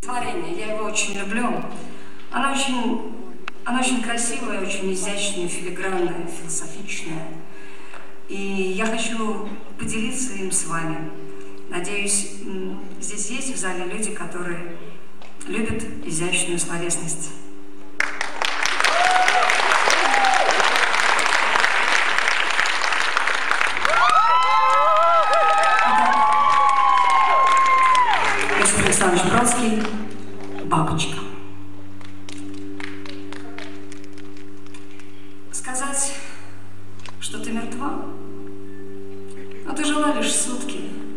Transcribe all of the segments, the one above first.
Творение, я его очень люблю. Она очень красивая, очень изящная, филигранная, философичная. И я хочу поделиться им с вами. Надеюсь, здесь есть в зале люди, которые любят изящную словесность. Иосиф Александрович Бродский, «Бабочка». Сказать, что ты мертва, но ты жила лишь сутки.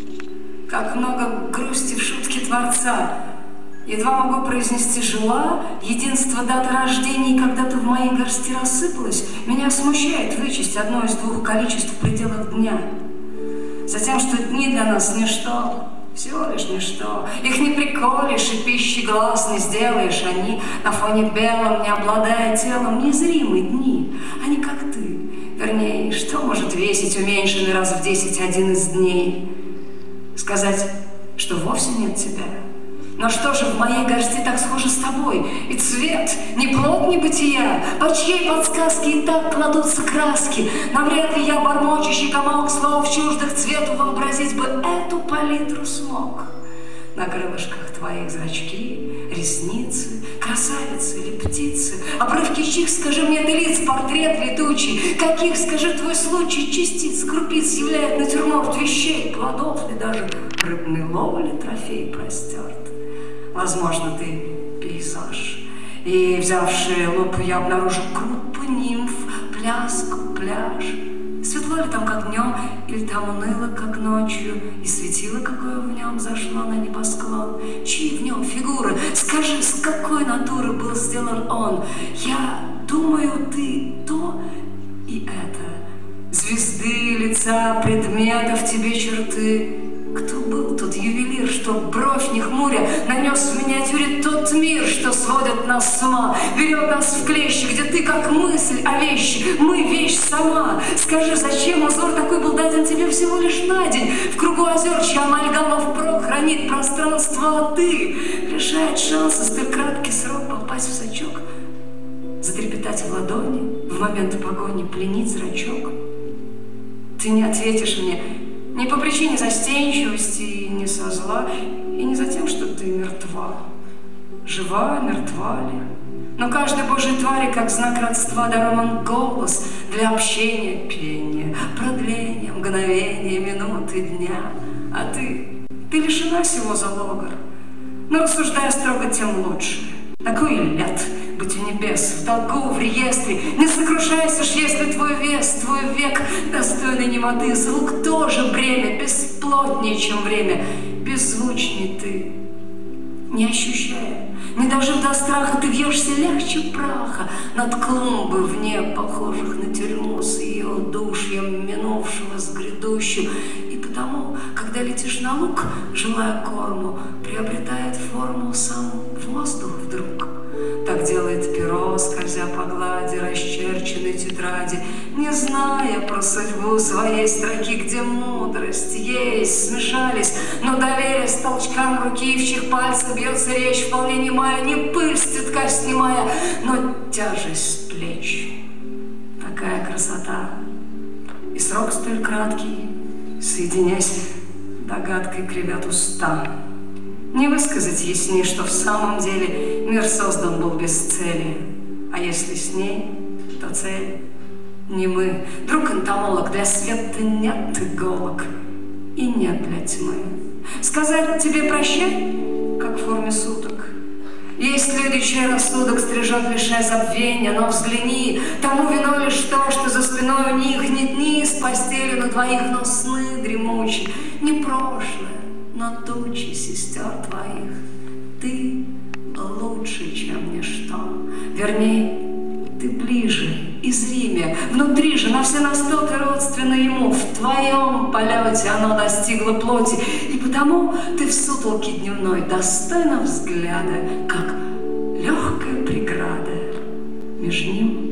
Как много грусти в шутке Творца. Едва могу произнести «жила», единство даты рождения, когда-то в моей горсти рассыпалось. Меня смущает вычесть одно из двух количеств в пределах дня. Затем, что дни для нас ничто, всего лишь ничто. Их не приколешь и пищи глаз не сделаешь. Они на фоне белом, не обладая телом, незримые дни. Они как ты. Вернее, что может весить уменьшенный раз в 10 один из дней? Сказать, что вовсе нет тебя. Но что же в моей горсти так схоже с тобой? И цвет, не плод небытия, по чьей подсказке и так кладутся краски. Навряд ли я, бормочущий комок слов чуждых цвету, вообразить бы эту палитру смог. На крылышках твоих зрачки, ресницы, красавицы или птицы, обрывки чьих, скажи мне, ты лиц, портрет летучий, каких, скажи, твой случай, частиц, крупиц являет натюрморт вещей, плодов ли даже рыбной ловли трофей простерт. Возможно, ты пейзаж, и, взявши лупу, я обнаружу группу нимф, пляску, пляж. Светло ли там, как днем, или там уныло, как ночью, и светило, какое в нем зашло на небосклон? Чьи в нем фигуры? Скажи, с какой натуры был сделан он? Я думаю, ты то и это. Звезды, лица, предметов тебе черты. Кто был тот ювелир, что, бровь не хмуря, нанес в миниатюре тот мир, что сводит нас с ума, берет нас в клещи, где ты как мысль о вещи, мы вещь сама. Скажи, зачем узор такой был даден тебе всего лишь на день? В кругу озер, чья амальгама впрок хранит пространство, а ты лишает шанса столь краткий срок попасть в сачок, затрепетать в ладони, в момент погони пленить зрачок. Ты не ответишь мне, не по причине застенчивости, и не со зла, и не за тем, что ты мертва. Жива, мертва ли? Но каждой божьей твари, как знак родства, дарован голос для общения, пения, продления, мгновения, минуты, дня. А ты лишена всего залога. Но рассуждая строго, тем лучше. Такой лет быть у небес, в долгу, в реестре. Не сокрушайся ж, если твой вес, твой век достойный немоты. Звук тоже бремя, бесплотнее, чем время. Беззвучней ты, не ощущая, не дожив до страха, ты вьешься легче праха над клумбы вне, похожих на тюрьму, с ее удушьем, минувшего с грядущим. И потому, когда летишь на луг, желая корму, приобретает форму сам воздух вдруг. Так делает перо, скользя по глади расчерченной тетради, не зная про судьбу своей строки, где мудрость есть, смешались, но доверясь толчкам руки, в чьих пальцах бьется речь, вполне немая, не пыль с цветка снимая, но тяжесть плеч. Такая красота, и срок столь краткий, соединясь, догадкой кривят уста. Не высказать ясней, что в самом деле мир создан был без цели. А если с ней, то цель не мы. Друг-энтомолог, для света нет иголок и нет для тьмы. Сказать тебе прощай, как в форме суток. Есть следующий рассудок, стрижет лишая забвения, но взгляни, тому виной лишь то, что за спиной у них не дни с постели на двоих, но сны дремучие, не прошлое, но тучи сестер твоих. Ты лучше, чем ничто. Вернее, ты ближе и зримее. Внутри же на все настоты родственно ему. В твоем полете оно достигло плоти. И потому ты в сутолке дневной достойна взгляда, как легкая преграда между ним